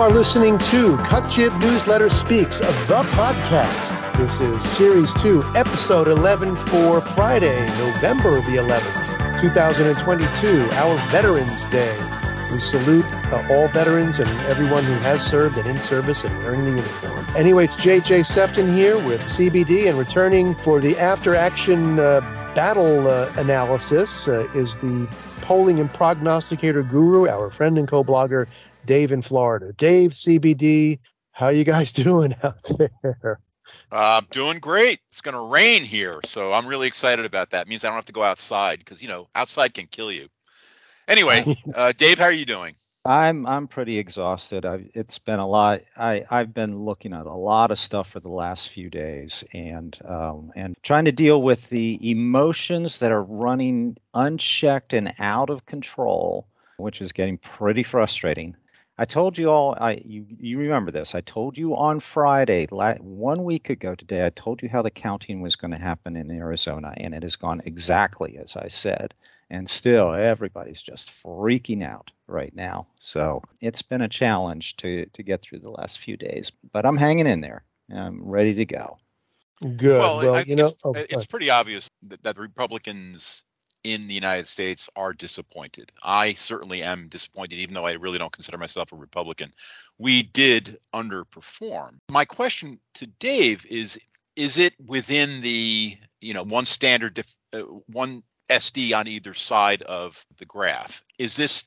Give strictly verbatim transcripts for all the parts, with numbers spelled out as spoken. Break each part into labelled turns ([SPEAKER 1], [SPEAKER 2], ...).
[SPEAKER 1] are listening to Cut Jib Newsletter Speaks, the podcast. This is Series two, Episode eleven for Friday, November the eleventh, twenty twenty-two, our Veterans Day. We salute uh, all veterans and everyone who has served and in service and wearing the uniform. Anyway, it's J J Sefton here with C B D, and returning for the after-action uh, battle uh, analysis uh, is the polling and prognosticator guru, our friend and co-blogger, Dave in Florida. Dave, C B D, how you guys doing out there?
[SPEAKER 2] Uh, doing great. It's going to rain here, so I'm really excited about that. It means I don't have to go outside because, you know, outside can kill you. Anyway, uh, Dave, how are you doing?
[SPEAKER 3] I'm I'm pretty exhausted. I've, it's been a lot. I I've been looking at a lot of stuff for the last few days, and um, and trying to deal with the emotions that are running unchecked and out of control, which is getting pretty frustrating. I told you all. I you you remember this? I told you on Friday, la- one week ago today. I told you how the counting was going to happen in Arizona, and it has gone exactly as I said. And still, everybody's just freaking out right now. So it's been a challenge to to get through the last few days, but I'm hanging in there. I'm ready to go.
[SPEAKER 1] Good.
[SPEAKER 2] Well,
[SPEAKER 1] Well,
[SPEAKER 2] I
[SPEAKER 1] you
[SPEAKER 2] think
[SPEAKER 1] know,
[SPEAKER 2] it's,
[SPEAKER 1] oh,
[SPEAKER 2] it's pretty obvious that, that Republicans in the United States are disappointed. I certainly am disappointed, even though I really don't consider myself a Republican. We did underperform. My question to Dave is, is it within the, you know, one standard, dif- uh, one S D on either side of the graph? Is this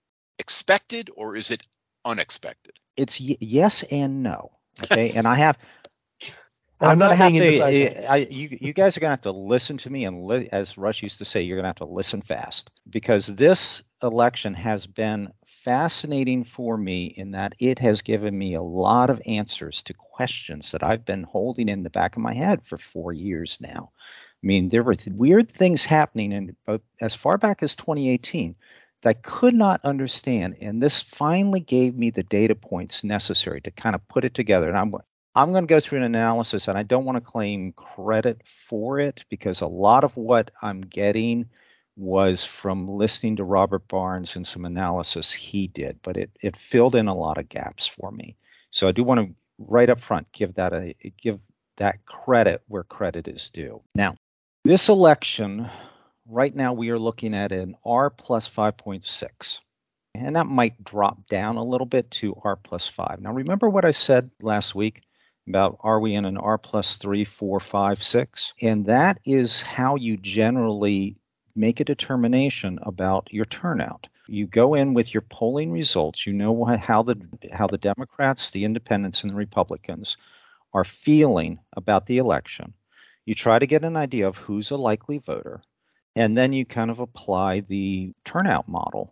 [SPEAKER 2] expected or is it unexpected?
[SPEAKER 3] It's y- yes and no. Okay, and I have.
[SPEAKER 1] And I'm,
[SPEAKER 3] I'm
[SPEAKER 1] not
[SPEAKER 3] gonna have
[SPEAKER 1] being
[SPEAKER 3] to.
[SPEAKER 1] indecisive.
[SPEAKER 3] I, you you guys are gonna have to listen to me, and li- as Rush used to say, you're gonna have to listen fast, because this election has been fascinating for me in that it has given me a lot of answers to questions that I've been holding in the back of my head for four years now. I mean, there were th- weird things happening in uh, as far back as twenty eighteen that I could not understand, and this finally gave me the data points necessary to kind of put it together. And I'm I'm going to go through an analysis, and I don't want to claim credit for it because a lot of what I'm getting was from listening to Robert Barnes and some analysis he did, but it it filled in a lot of gaps for me. So I do want to right up front give that a give that credit where credit is due. Now, this election, right now we are looking at an R plus five point six. And that might drop down a little bit to R plus five. Now, remember what I said last week about are we in an R plus three, four, five, six? And that is how you generally make a determination about your turnout. You go in with your polling results. You know how the how the Democrats, the Independents, and the Republicans are feeling about the election. You try to get an idea of who's a likely voter, and then you kind of apply the turnout model.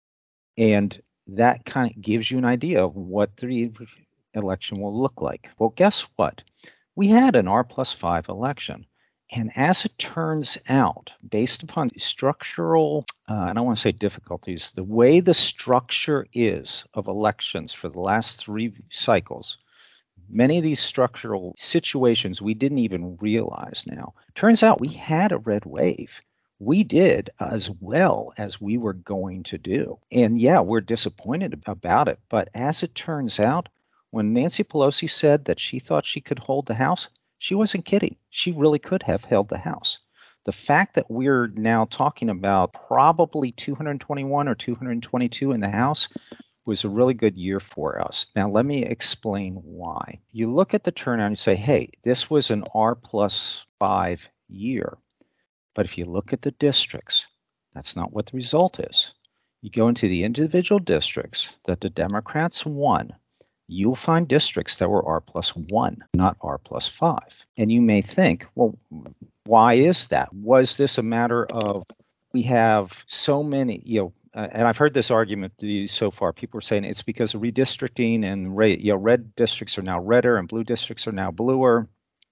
[SPEAKER 3] And that kind of gives you an idea of what the election will look like. Well, guess what? We had an R plus five election. And as it turns out, based upon the structural, uh, I don't want to say difficulties, the way the structure is of elections for the last three cycles, many of these structural situations we didn't even realize now. Turns out we had a red wave. We did as well as we were going to do. And yeah, we're disappointed about it. But as it turns out, when Nancy Pelosi said that she thought she could hold the House, she wasn't kidding. She really could have held the House. The fact that we're now talking about probably two hundred twenty-one or two hundred twenty-two in the House was a really good year for us. Now, let me explain why. You look at the turnout and say, hey, this was an R plus five year. But if you look at the districts, that's not what the result is. You go into the individual districts that the Democrats won, you'll find districts that were R plus one, not R plus five. And you may think, well, why is that? Was this a matter of we have so many, you know, uh, and I've heard this argument so far. People are saying it's because of redistricting and red, you know, red districts are now redder and blue districts are now bluer.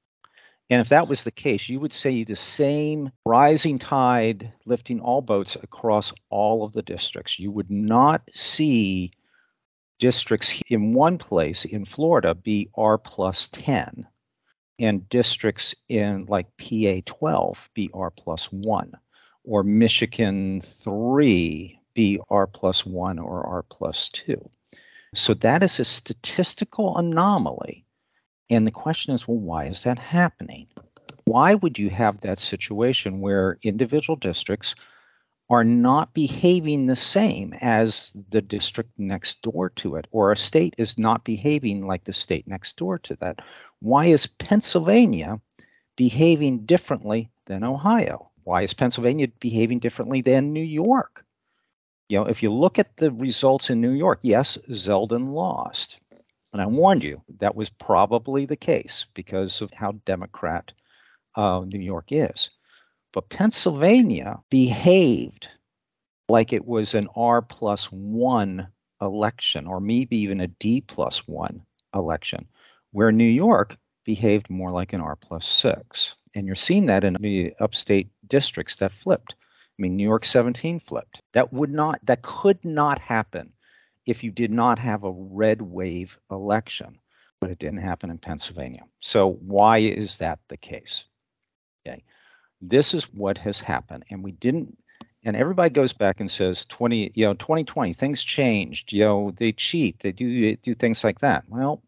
[SPEAKER 3] And if that was the case, you would say the same rising tide lifting all boats across all of the districts. You would not see districts in one place in Florida be R plus ten and districts in like P A twelve be R plus one or Michigan three be R plus one or R plus two. So that is a statistical anomaly. And the question is, well, why is that happening? Why would you have that situation where individual districts are not behaving the same as the district next door to it, or a state is not behaving like the state next door to that? Why is Pennsylvania behaving differently than Ohio? Why is Pennsylvania behaving differently than New York? You know, if you look at the results in New York, yes, Zeldin lost. And I warned you that was probably the case because of how Democrat uh, New York is. But Pennsylvania behaved like it was an R plus one election, or maybe even a D plus one election, where New York behaved more like an R plus six. And you're seeing that in the upstate districts that flipped. I mean, New York seventeen flipped. That would not, that could not happen if you did not have a red wave election, but it didn't happen in Pennsylvania. So why is that the case? Okay. This is what has happened, and we didn't. And everybody goes back and says, twenty, you know, twenty twenty, things changed. You know, they cheat, they do they do things like that. Well,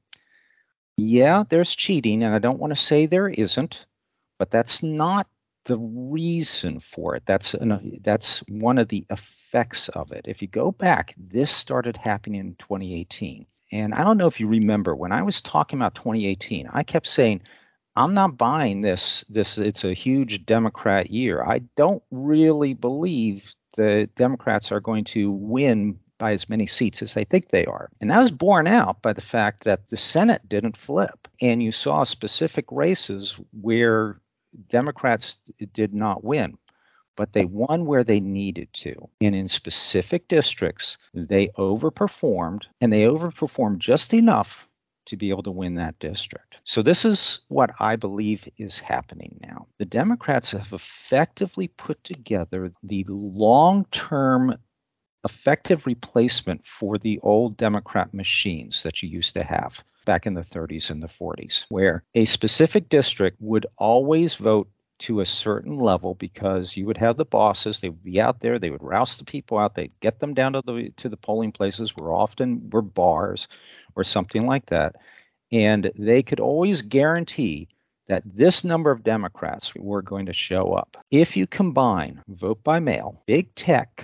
[SPEAKER 3] yeah, there's cheating, and I don't want to say there isn't, but that's not the reason for it. That's an, that's one of the effects of it. If you go back, this started happening in twenty eighteen, and I don't know if you remember when I was talking about twenty eighteen, I kept saying, I'm not buying this. This it's a huge Democrat year. I don't really believe the Democrats are going to win by as many seats as they think they are. And that was borne out by the fact that the Senate didn't flip. And you saw specific races where Democrats did not win, but they won where they needed to. And in specific districts, they overperformed, and they overperformed just enough to be able to win that district. So this is what I believe is happening now. The Democrats have effectively put together the long-term effective replacement for the old Democrat machines that you used to have back in the thirties and the forties, where a specific district would always vote to a certain level because you would have the bosses, they would be out there, they would rouse the people out, they'd get them down to the to the polling places, where often were bars or something like that, and they could always guarantee that this number of Democrats were going to show up. If you combine vote by mail, big tech,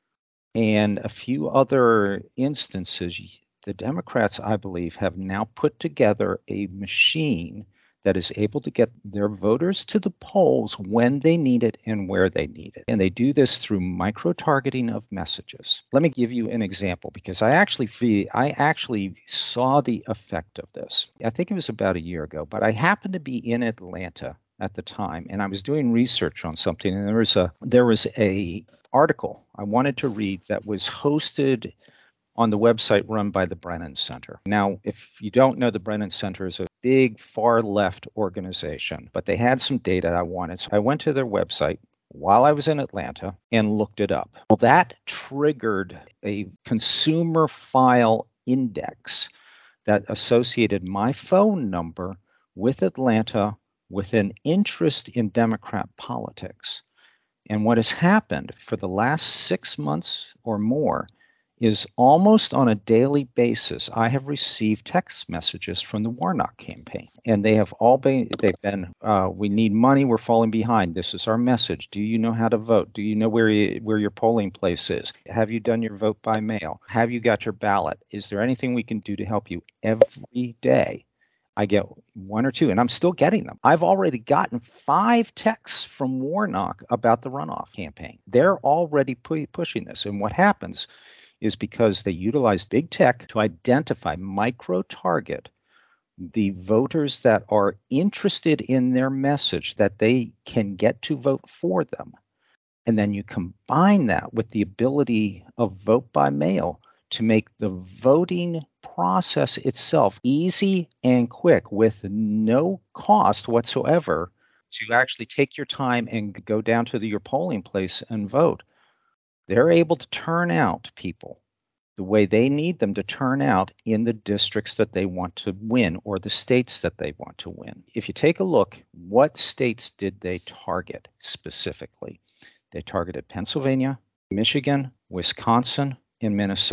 [SPEAKER 3] and a few other instances, the Democrats, I believe, have now put together a machine that is able to get their voters to the polls when they need it and where they need it. And they do this through micro-targeting of messages. Let me give you an example, because I actually feel, I actually saw the effect of this. I think it was about a year ago, but I happened to be in Atlanta at the time, and I was doing research on something, and there was a there was a article I wanted to read that was hosted on the website run by the Brennan Center. Now, if you don't know, the Brennan Center is a big far left organization, but they had some data I wanted. So I went to their website while I was in Atlanta and looked it up. Well, that triggered a consumer file index that associated my phone number with Atlanta with an interest in Democrat politics. And what has happened for the last six months or more is almost on a daily basis, I have received text messages from the Warnock campaign, and they have all been, they've been, uh, we need money, we're falling behind. This is our message. Do you know how to vote? Do you know where you, where your polling place is? Have you done your vote by mail? Have you got your ballot? Is there anything we can do to help you? Every day I get one or two, and I'm still getting them. I've already gotten five texts from Warnock about the runoff campaign. They're already pu- pushing this. And what happens is, because they utilize big tech to identify, micro-target the voters that are interested in their message, that they can get to vote for them. And then you combine that with the ability of vote by mail to make the voting process itself easy and quick with no cost whatsoever to actually take your time and go down to the, your polling place and vote. They're able to turn out people the way they need them to turn out in the districts that they want to win, or the states that they want to win. If you take a look, what states did they target specifically? They targeted Pennsylvania, Michigan, Wisconsin, and Minnesota.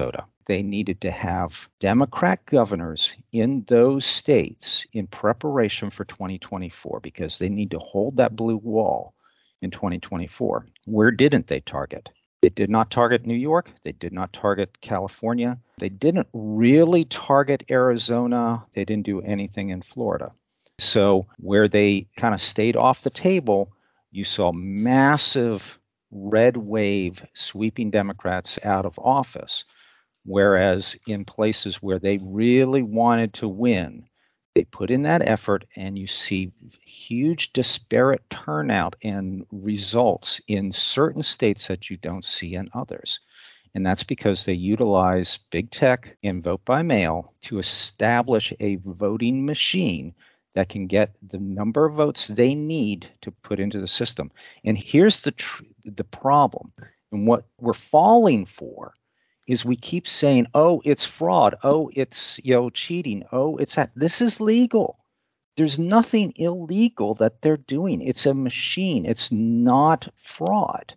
[SPEAKER 3] they needed to have Democrat governors in those states in preparation for twenty twenty-four because they need to hold that blue wall in twenty twenty-four. Where didn't they target? They did not target New York. They did not target California. They didn't really target Arizona. They didn't do anything in Florida. So where they kind of stayed off the table, you saw massive red wave sweeping Democrats out of office. Whereas in places where they really wanted to win, they put in that effort, and you see huge disparate turnout and results in certain states that you don't see in others. And that's because they utilize big tech and vote by mail to establish a voting machine that can get the number of votes they need to put into the system. And here's the tr- the problem. And what we're falling for is we keep saying, oh, it's fraud. Oh, it's, you know, cheating. Oh, it's that. This is legal. There's nothing illegal that they're doing. It's a machine. It's not fraud.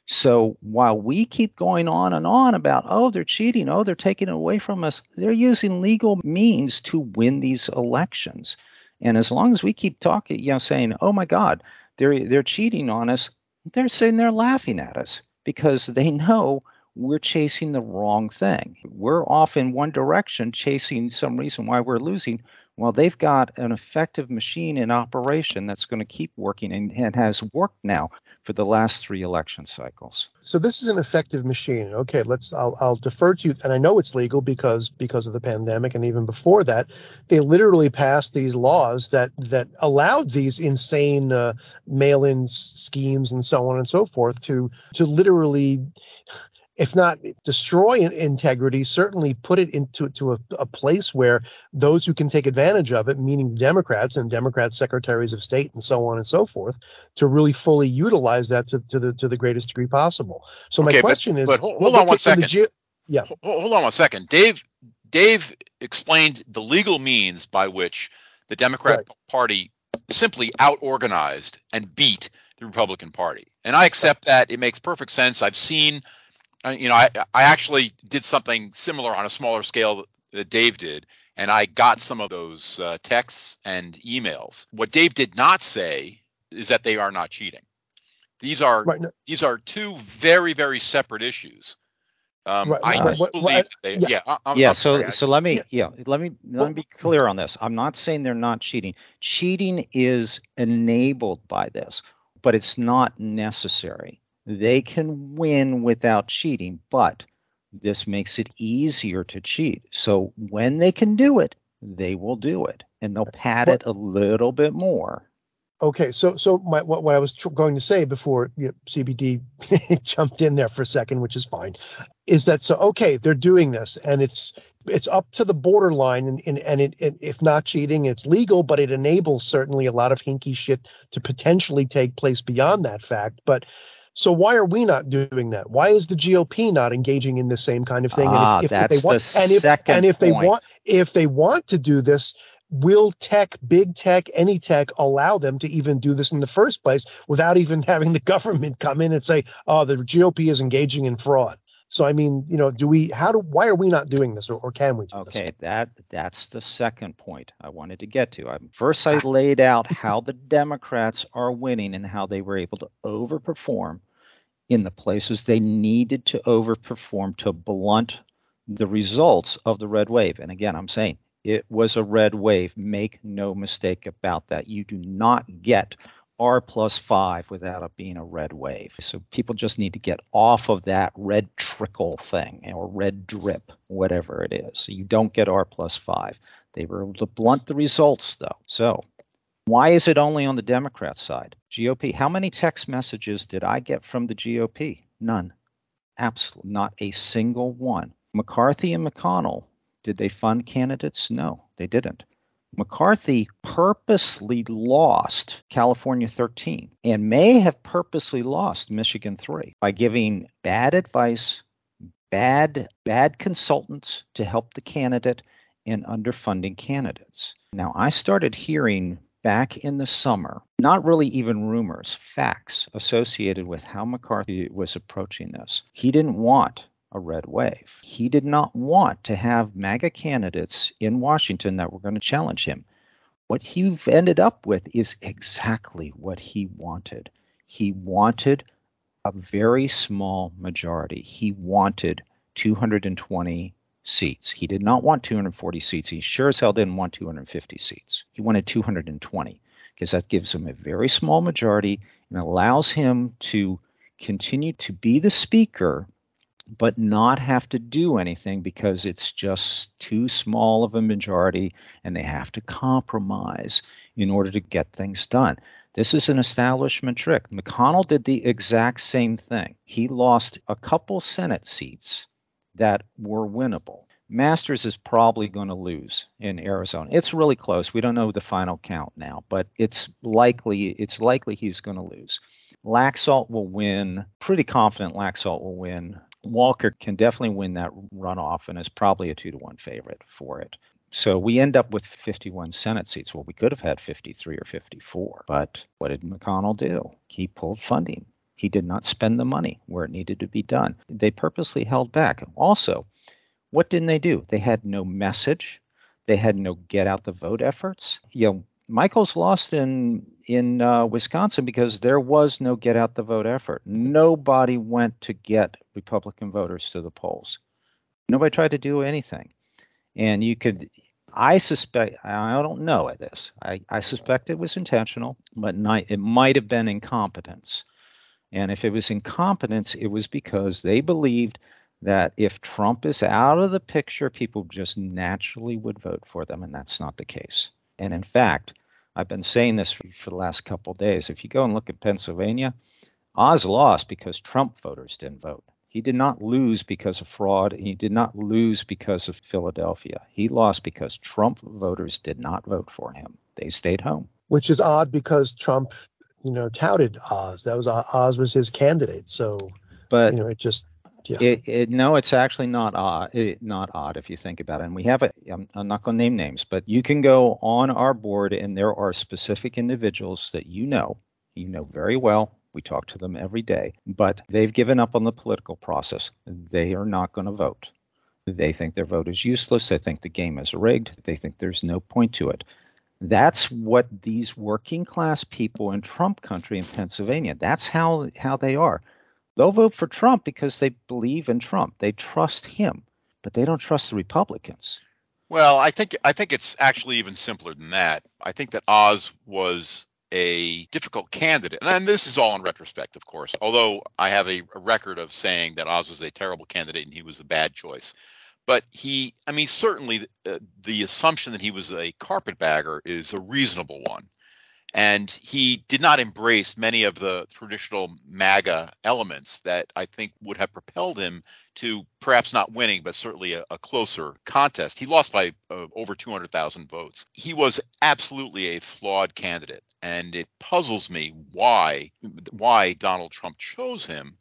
[SPEAKER 3] So while we keep going on and on about, oh, they're cheating, oh, they're taking it away from us, they're using legal means to win these elections. And as long as we keep talking, you know, saying, oh, my God, they're they're cheating on us, they're saying they're laughing at us because they know we're chasing the wrong thing. We're off in one direction, chasing some reason why we're losing. Well, they've got an effective machine in operation that's going to keep working and, and has worked now for the last three election cycles.
[SPEAKER 1] So this is an effective machine. Okay, let's. I'll, I'll defer to you, and I know it's legal because because of the pandemic, and even before that, they literally passed these laws that that allowed these insane uh, mail-in schemes and so on and so forth to to literally, if not destroy integrity, certainly put it into to a, a place where those who can take advantage of it, meaning Democrats and Democrat secretaries of state and so on and so forth, to really fully utilize that to, to the to the greatest degree possible. So my
[SPEAKER 2] okay,
[SPEAKER 1] question
[SPEAKER 2] but,
[SPEAKER 1] is,
[SPEAKER 2] but hold,
[SPEAKER 1] well,
[SPEAKER 2] hold on one
[SPEAKER 1] in the
[SPEAKER 2] second.
[SPEAKER 1] G- yeah,
[SPEAKER 2] hold, hold on one second. Dave Dave explained the legal means by which the Democrat
[SPEAKER 1] right.
[SPEAKER 2] Party simply out-organized and beat the Republican Party, and I accept that. It makes perfect sense. I've seen. Uh, you know, I, I actually did something similar on a smaller scale that Dave did, and I got some of those uh, texts and emails. What Dave did not say is that they are not cheating. These are
[SPEAKER 1] Right. No,
[SPEAKER 2] these are two very, very separate issues. Um,
[SPEAKER 1] right.
[SPEAKER 2] I
[SPEAKER 1] What,
[SPEAKER 3] Uh,
[SPEAKER 2] do
[SPEAKER 1] what, what,
[SPEAKER 2] believe
[SPEAKER 1] I-
[SPEAKER 2] that they.
[SPEAKER 1] yeah.
[SPEAKER 2] Yeah, I, I'm,
[SPEAKER 3] Yeah,
[SPEAKER 2] I'm sorry.
[SPEAKER 3] so
[SPEAKER 2] I,
[SPEAKER 3] so let
[SPEAKER 1] Yeah.
[SPEAKER 3] me yeah, let me let me
[SPEAKER 1] Well,
[SPEAKER 3] be clear on this. I'm not saying they're not cheating. Cheating is enabled by this, but it's not necessary. They can win without cheating, but this makes it easier to cheat. So when they can do it, they will do it, and they'll pad
[SPEAKER 1] what,
[SPEAKER 3] it a little bit more.
[SPEAKER 1] Okay, so so my what, what I was tr- going to say before you know, C B D jumped in there for a second, which is fine, is that so okay they're doing this and it's it's up to the borderline and and, and it, it if not cheating it's legal, but it enables certainly a lot of hinky shit to potentially take place beyond that fact. But so why are we not doing that? Why is the G O P not engaging in the same kind of thing? And if
[SPEAKER 3] Ah,
[SPEAKER 1] if, if they
[SPEAKER 3] that's the
[SPEAKER 1] want and if and
[SPEAKER 3] second
[SPEAKER 1] if they
[SPEAKER 3] point.
[SPEAKER 1] want if they want to do this. Will tech, big tech, any tech allow them to even do this in the first place without even having the government come in and say, oh, the G O P is engaging in fraud? So, I mean, you know, do we, how do, why are we not doing this or, or can we do this?
[SPEAKER 3] Okay, that that's the second point I wanted to get to. I, first, I laid out how the Democrats are winning and how they were able to overperform in the places they needed to overperform to blunt the results of the red wave. And again, I'm saying it was a red wave. Make no mistake about that. You do not get R plus five without it being a red wave. So people just need to get off of that red trickle thing or red drip, whatever it is. So you don't get R plus five. They were able to blunt the results, though. So why is it only on the Democrat side? G O P, how many text messages did I get from the G O P? None. Absolutely not a single one. McCarthy and McConnell, did they fund candidates? No, they didn't. McCarthy purposely lost California thirteen and may have purposely lost Michigan three by giving bad advice, bad bad consultants to help the candidate, and underfunding candidates. Now, I started hearing back in the summer, not really even rumors, facts associated with how McCarthy was approaching this. He didn't want a red wave. He did not want to have MAGA candidates in Washington that were going to challenge him. What he ended up with is exactly what he wanted. He wanted a very small majority. He wanted two hundred twenty seats. He did not want two hundred forty seats. He sure as hell didn't want two hundred fifty seats. He wanted two hundred twenty because that gives him a very small majority and allows him to continue to be the speaker but not have to do anything because it's just too small of a majority and they have to compromise in order to get things done. This is an establishment trick. McConnell did the exact same thing. He lost a couple Senate seats that were winnable. Masters is probably going to lose in Arizona. It's really close. We don't know the final count now, but it's likely it's likely he's going to lose. Laxalt will win. Pretty confident Laxalt will win. Walker can definitely win that runoff and is probably a two to one favorite for it. So we end up with fifty-one Senate seats. Well, we could have had fifty-three or fifty-four. But what did McConnell do? He pulled funding. He did not spend the money where it needed to be done. They purposely held back. Also, what didn't they do? They had no message. They had no get out the vote efforts. You know, Michaels lost in in uh, Wisconsin because there was no get out the vote effort. Nobody went to get Republican voters to the polls. Nobody tried to do anything. And you could, I suspect, I don't know this. I, I suspect it was intentional, but not, it might have been incompetence. And if it was incompetence, it was because they believed that if Trump is out of the picture, people just naturally would vote for them, and that's not the case. And in fact, I've been saying this for, for the last couple of days. If you go and look at Pennsylvania, Oz lost because Trump voters didn't vote. He did not lose because of fraud. He did not lose because of Philadelphia. He lost because Trump voters did not vote for him. They stayed home.
[SPEAKER 1] Which is odd because Trump, you know, touted Oz. That was Oz was his candidate. So,
[SPEAKER 3] but
[SPEAKER 1] you know, it just. Yeah.
[SPEAKER 3] It, it, no, it's actually not odd. It, not odd if you think about it. And we have it. I'm, I'm not going to name names, but you can go on our board, and there are specific individuals that you know, you know very well. We talk to them every day, but they've given up on the political process. They are not going to vote. They think their vote is useless. They think the game is rigged. They think there's no point to it. That's what these working class people in Trump country in Pennsylvania. That's how how they are. They'll vote for Trump because they believe in Trump. They trust him, but they don't trust the Republicans.
[SPEAKER 2] Well, I think I think it's actually even simpler than that. I think that Oz was a difficult candidate. And this is all in retrospect, of course, although I have a, a record of saying that Oz was a terrible candidate and he was a bad choice. But he, I mean, certainly uh, the assumption that he was a carpetbagger is a reasonable one. And he did not embrace many of the traditional MAGA elements that I think would have propelled him to perhaps not winning, but certainly a, a closer contest. He lost by uh, over two hundred thousand votes. He was absolutely a flawed candidate. And it puzzles me why why Donald Trump chose him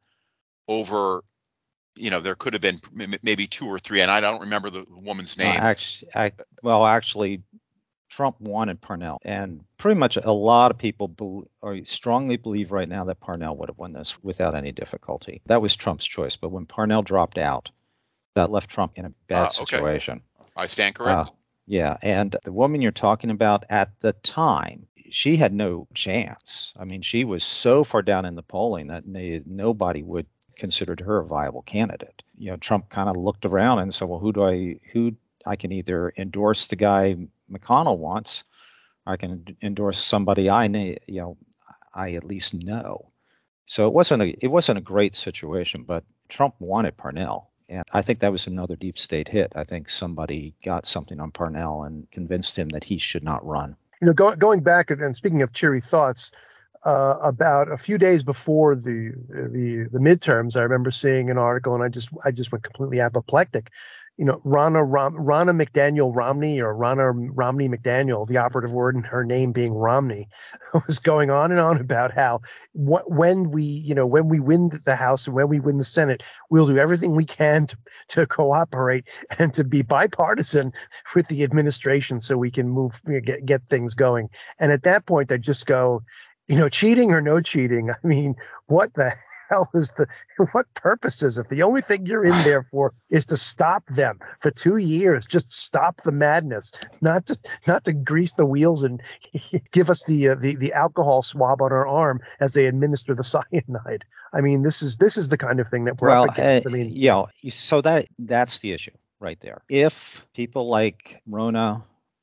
[SPEAKER 2] over, you know, there could have been maybe two or three. And I don't remember the woman's name.
[SPEAKER 3] Uh, actually, I, well, actually, Trump wanted Parnell, and pretty much a lot of people be, or strongly believe right now that Parnell would have won this without any difficulty. That was Trump's choice, but when Parnell dropped out, that left Trump in a bad
[SPEAKER 2] uh, okay.
[SPEAKER 3] situation.
[SPEAKER 2] I stand corrected.
[SPEAKER 3] Uh, yeah, and the woman you're talking about at the time, she had no chance. I mean, she was so far down in the polling that nobody would considered her a viable candidate. You know, Trump kind of looked around and said, well, who do I, who I can either endorse the guy McConnell wants, or I can endorse somebody I know, you know, I at least know. So it wasn't a, it wasn't a great situation, but Trump wanted Parnell. And I think that was another deep state hit. I think somebody got something on Parnell and convinced him that he should not run.
[SPEAKER 1] You know, go, going back and speaking of cheery thoughts, uh, about a few days before the, the the midterms, I remember seeing an article, and I just I just went completely apoplectic. You know, Ronna Rom, Ronna McDaniel Romney, or Ronna Romney McDaniel, the operative word in her name being Romney, was going on and on about how wh- when we, you know, when we win the House and when we win the Senate, we'll do everything we can to, to cooperate and to be bipartisan with the administration so we can move, you know, get get things going. And at that point, I just go, you know, cheating or no cheating. I mean, what the hell is the, what purpose is it? The only thing you're in there for is to stop them for two years. Just stop the madness, not to not to grease the wheels and give us the uh, the the alcohol swab on our arm as they administer the cyanide. I mean, this is this is the kind of thing that we're
[SPEAKER 3] well,
[SPEAKER 1] up against.
[SPEAKER 3] uh,
[SPEAKER 1] I mean,
[SPEAKER 3] yeah. So that that's the issue right there. If people like Rona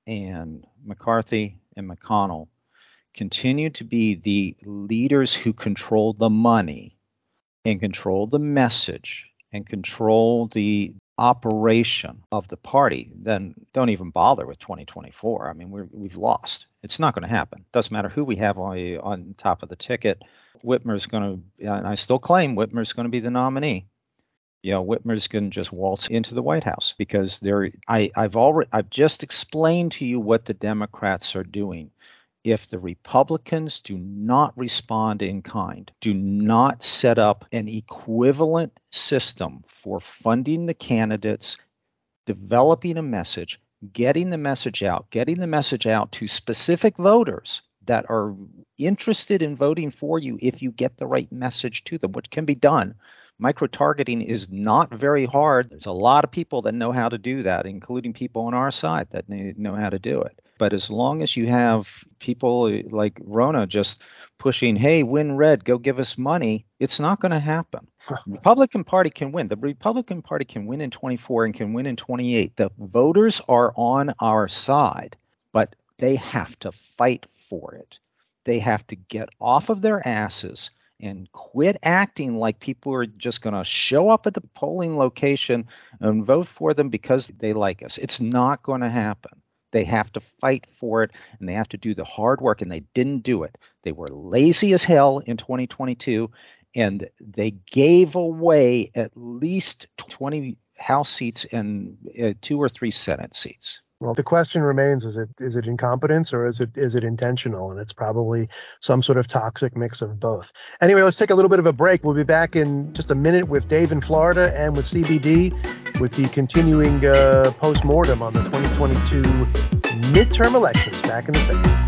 [SPEAKER 3] and McCarthy and McConnell continue to be the leaders who control the money and control the message and control the operation of the party, then don't even bother with twenty twenty-four. I mean, we're, we've lost. It's not going to happen. Doesn't matter who we have on, on top of the ticket. Whitmer's going to, and I still claim Whitmer's going to be the nominee. You know, Whitmer's going to just waltz into the White House because they're, I, I've already, I've just explained to you what the Democrats are doing. If the Republicans do not respond in kind, do not set up an equivalent system for funding the candidates, developing a message, getting the message out, getting the message out to specific voters that are interested in voting for you if you get the right message to them, which can be done. Micro-targeting is not very hard. There's a lot of people that know how to do that, including people on our side that know how to do it. But as long as you have people like Rona just pushing, hey, win red, go give us money, it's not going to happen. The Republican Party can win. The Republican Party can win in twenty-four and can win in twenty-eight. The voters are on our side, but they have to fight for it. They have to get off of their asses and quit acting like people are just going to show up at the polling location and vote for them because they like us. It's not going to happen. They have to fight for it, and they have to do the hard work, and they didn't do it. They were lazy as hell in twenty twenty-two, and they gave away at least twenty House seats and uh, two or three Senate seats.
[SPEAKER 1] Well, the question remains, is it is it incompetence or is it is it intentional? And it's probably some sort of toxic mix of both. Anyway, let's take a little bit of a break. We'll be back in just a minute with Dave in Florida and with C B D with the continuing uh, post-mortem on the twenty twenty-two midterm elections. Back in a second.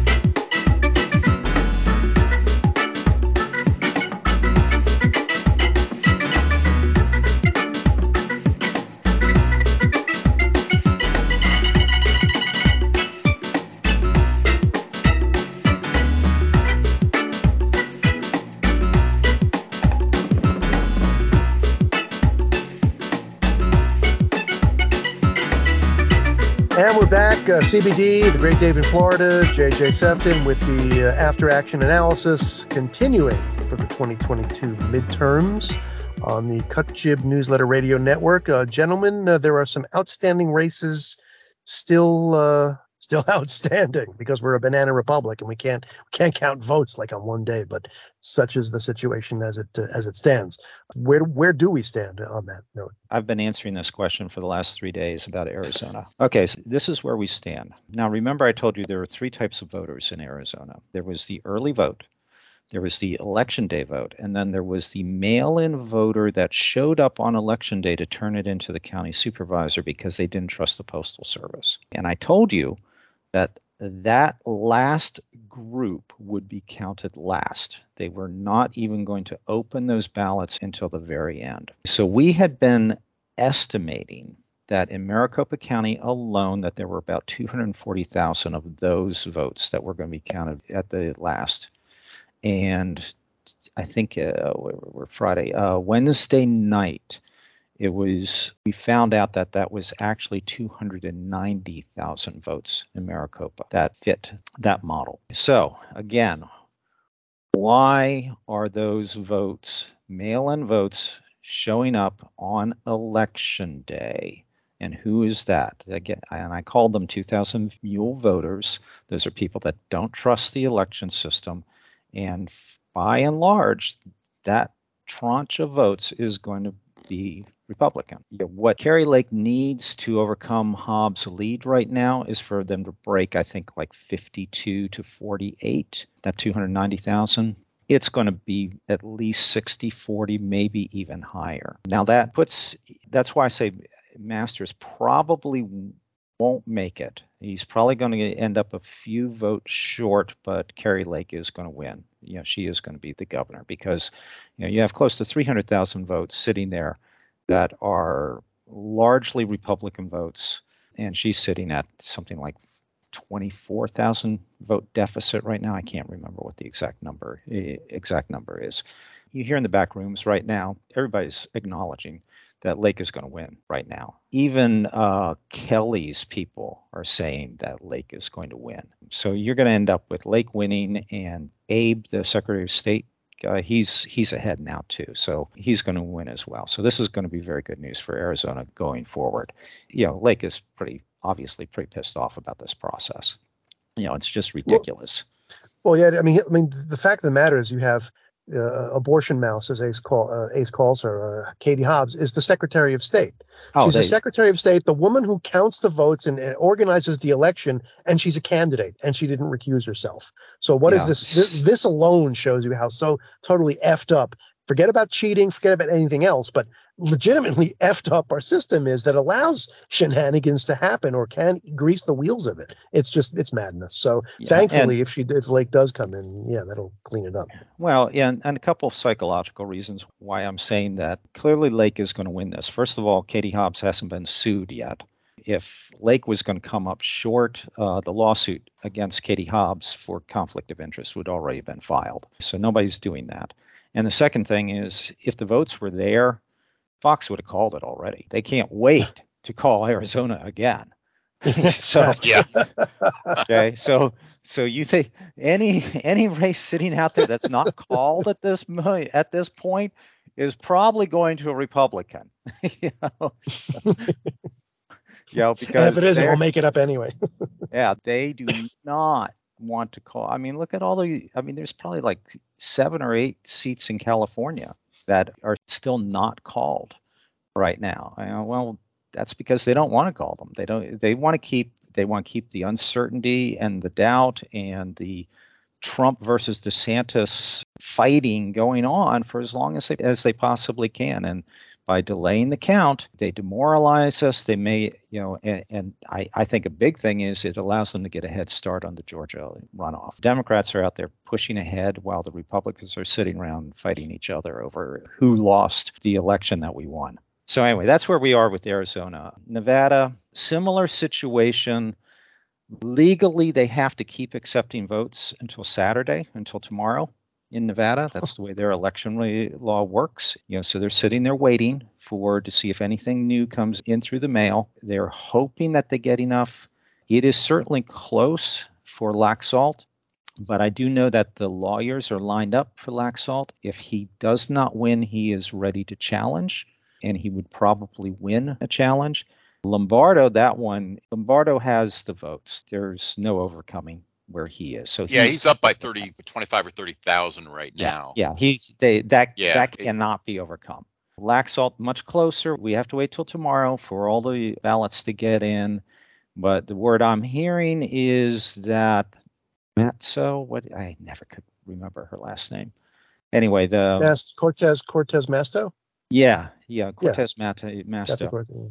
[SPEAKER 1] And we're back, uh, C B D, the great Dave in Florida, J J Sefton with the uh, after-action analysis continuing for the twenty twenty-two midterms on the Cut Jib Newsletter Radio Network. Uh, gentlemen, uh, there are some outstanding races still uh, still outstanding because we're a banana republic and we can't we can't count votes like on one day. But such is the situation as it uh, as it stands. Where where do we stand on that note?
[SPEAKER 3] I've been answering this question for the last three days about Arizona. Okay, so this is where we stand. Now, remember I told you there were three types of voters in Arizona. There was the early vote, there was the election day vote, and then there was the mail-in voter that showed up on election day to turn it into the county supervisor because they didn't trust the Postal Service. And I told you that that last group would be counted last. They were not even going to open those ballots until the very end. So we had been estimating that in Maricopa County alone that there were about two hundred forty thousand of those votes that were going to be counted at the last. And I think uh, we're Friday, uh, Wednesday night, it was, we found out that that was actually two hundred ninety thousand votes in Maricopa that fit that model. So again, why are those votes, mail-in votes, showing up on election day? And who is that? Again, and I called them two thousand mule voters. Those are people that don't trust the election system. And by and large, that tranche of votes is going to be Republican. What Kari Lake needs to overcome Hobbs' lead right now is for them to break, I think, like fifty-two to forty-eight, that two hundred ninety thousand. It's going to be at least sixty forty, maybe even higher. Now that puts, that's why I say Masters probably won't make it. He's probably going to end up a few votes short, but Kari Lake is going to win. You know, she is going to be the governor because, you know, you have close to three hundred thousand votes sitting there that are largely Republican votes, and she's sitting at something like twenty-four thousand vote deficit right now. I can't remember what the exact number exact number is. You hear in the back rooms right now, everybody's acknowledging that Lake is going to win right now. Even uh, Kelly's people are saying that Lake is going to win. So you're going to end up with Lake winning, and Abe, the Secretary of State, uh, he's he's ahead now too. So he's going to win as well. So this is going to be very good news for Arizona going forward. You know, Lake is pretty obviously pretty pissed off about this process. You know, it's just ridiculous.
[SPEAKER 1] Well, well yeah, I mean, I mean, the fact of the matter is you have Uh, abortion mouse, as Ace, call, uh, Ace calls her, uh, Katie Hobbs, is the Secretary of State.
[SPEAKER 3] Oh,
[SPEAKER 1] she's
[SPEAKER 3] they,
[SPEAKER 1] the Secretary of State, the woman who counts the votes and, and organizes the election, and she's a candidate, and she didn't recuse herself. So what
[SPEAKER 3] yeah.
[SPEAKER 1] is this? this? This alone shows you how so totally effed up. Forget about cheating, forget about anything else, but legitimately effed up our system is that allows shenanigans to happen or can grease the wheels of it. It's just, it's madness. So
[SPEAKER 3] yeah,
[SPEAKER 1] thankfully,
[SPEAKER 3] and,
[SPEAKER 1] if she if Lake does come in, yeah, that'll clean it up.
[SPEAKER 3] Well, yeah, and, and a couple of psychological reasons why I'm saying that. Clearly, Lake is going to win this. First of all, Katie Hobbs hasn't been sued yet. If Lake was going to come up short, uh, the lawsuit against Katie Hobbs for conflict of interest would already have been filed. So nobody's doing that. And the second thing is, if the votes were there, Fox would have called it already. They can't wait to call Arizona again. so
[SPEAKER 2] yeah.
[SPEAKER 3] okay, so so you think any any race sitting out there that's not called at this at this point is probably going to a Republican. you know, so, you know because
[SPEAKER 1] and if it isn't, we'll make it up anyway.
[SPEAKER 3] yeah, they do not want to call. I mean, look at all the. I mean, there's probably like seven or eight seats in California that are still not called right now. I know, well, that's because they don't want to call them. They don't. They want to keep. They want to keep the uncertainty and the doubt and the Trump versus DeSantis fighting going on for as long as they as they possibly can. And by delaying the count, they demoralize us. They may, you know, and, and I, I think a big thing is it allows them to get a head start on the Georgia runoff. Democrats are out there pushing ahead while the Republicans are sitting around fighting each other over who lost the election that we won. So anyway, that's where we are with Arizona. Nevada, similar situation. Legally, they have to keep accepting votes until Saturday, until tomorrow in Nevada. That's the way their election law works. You know, so they're sitting there waiting for to see if anything new comes in through the mail. They're hoping that they get enough. It is certainly close for Laxalt, but I do know that the lawyers are lined up for Laxalt. If he does not win, he is ready to challenge, and he would probably win a challenge. Lombardo, that one, Lombardo has the votes. There's no overcoming where he is. So
[SPEAKER 2] yeah,
[SPEAKER 3] he,
[SPEAKER 2] he's up by thirty, twenty-five or thirty thousand right
[SPEAKER 3] yeah,
[SPEAKER 2] now.
[SPEAKER 3] Yeah, he's they that
[SPEAKER 2] yeah,
[SPEAKER 3] that
[SPEAKER 2] it,
[SPEAKER 3] cannot be overcome. Laxalt much closer. We have to wait till tomorrow for all the ballots to get in. But the word I'm hearing is that Matzo, what I never could remember her last name. Anyway, the
[SPEAKER 1] Mast, Cortez Cortez Masto.
[SPEAKER 3] Yeah, yeah, Cortez
[SPEAKER 1] yeah.
[SPEAKER 3] Masto.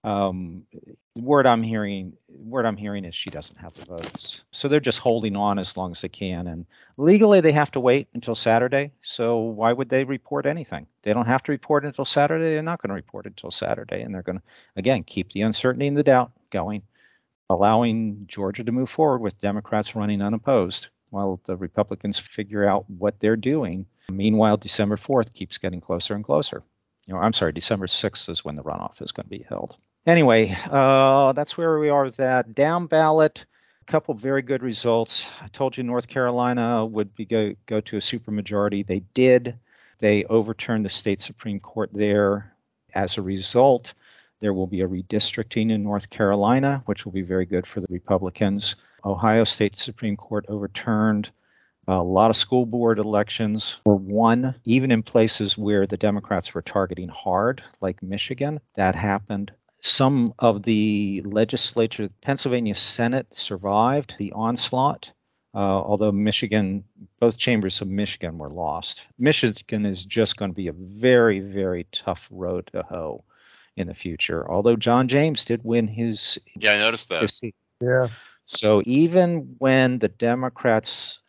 [SPEAKER 3] Um, the word I'm hearing, word I'm hearing is she doesn't have the votes, so they're just holding on as long as they can. And legally, they have to wait until Saturday. So why would they report anything? They don't have to report until Saturday. They're not going to report until Saturday, and they're going to again keep the uncertainty and the doubt going, allowing Georgia to move forward with Democrats running unopposed while the Republicans figure out what they're doing. Meanwhile, December fourth keeps getting closer and closer. You know, I'm sorry, December sixth is when the runoff is going to be held. Anyway, uh, that's where we are with that. Down ballot, a couple of very good results. I told you North Carolina would be go, go to a supermajority. They did. They overturned the state Supreme Court there. As a result, there will be a redistricting in North Carolina, which will be very good for the Republicans. Ohio State Supreme Court overturned. A lot of school board elections were won, even in places where the Democrats were targeting hard, like Michigan. That happened. Some of the legislature, Pennsylvania Senate survived the onslaught, uh, although Michigan, both chambers of Michigan were lost. Michigan is just going to be a very, very tough road to hoe in the future. Although John James did win his,
[SPEAKER 2] Yeah, I noticed that.
[SPEAKER 3] his seat.
[SPEAKER 1] Yeah.
[SPEAKER 3] So even when the Democrats